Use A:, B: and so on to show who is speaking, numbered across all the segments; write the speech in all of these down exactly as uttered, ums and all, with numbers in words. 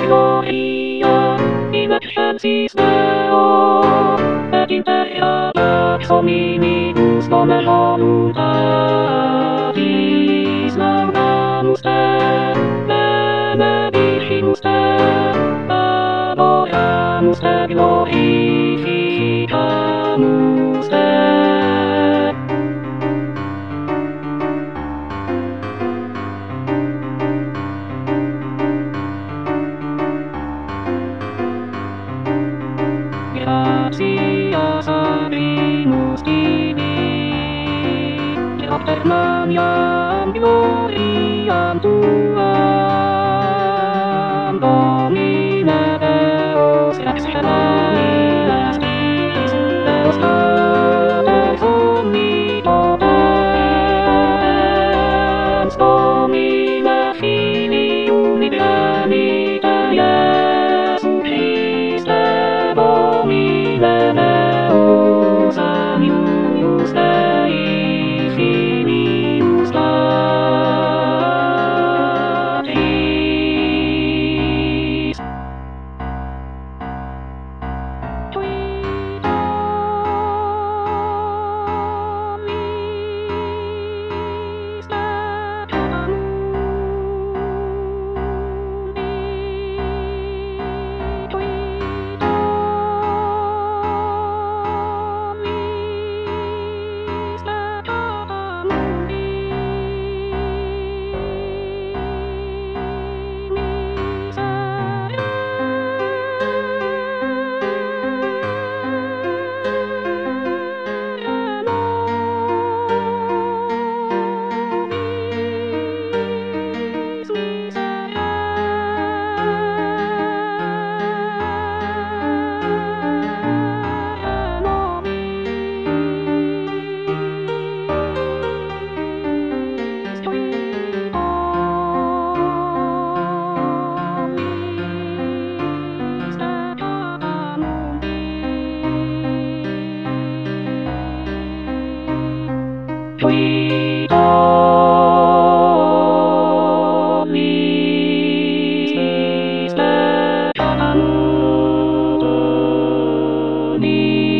A: Gloria, in excelsis Deo, et imperia pax hominibus nomen voluntatis laudamus te, benedicimus te, adoramus te, glorificamus te. Gratias abimus tibi, Paternam gloriam tuam, Domine Deus ex celestis, Deus Pater omnipotens, Domine Filii unigenite Iesu Christe, Domine Deus agnus Dei, Filius Patris. Qui domis peccamundi, qui domis peccamundi, Qui domis peccamundi,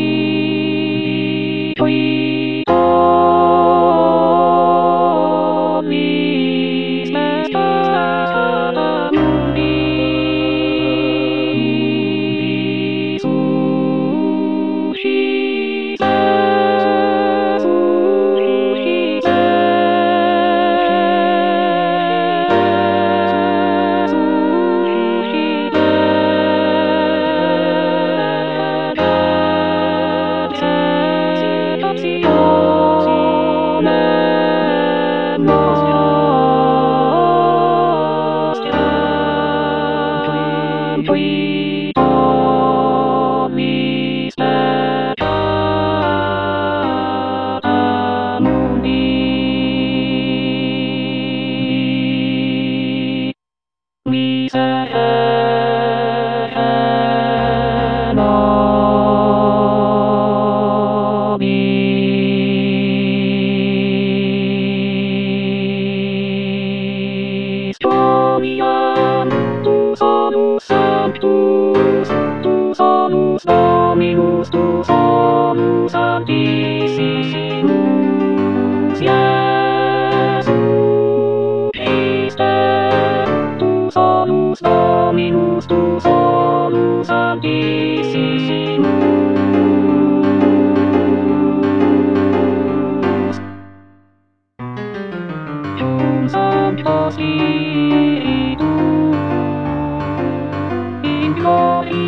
A: qui domis peccamundi, suscite, Qui domis peccamundi, miserere nobis. Gloria tu solus sanctus, tu solus Dominus, tu solus sanctissimus Iesu Christe, tu solus Dominus, tu solus sanctissimus. Cum Sancto Spiritu, in gloria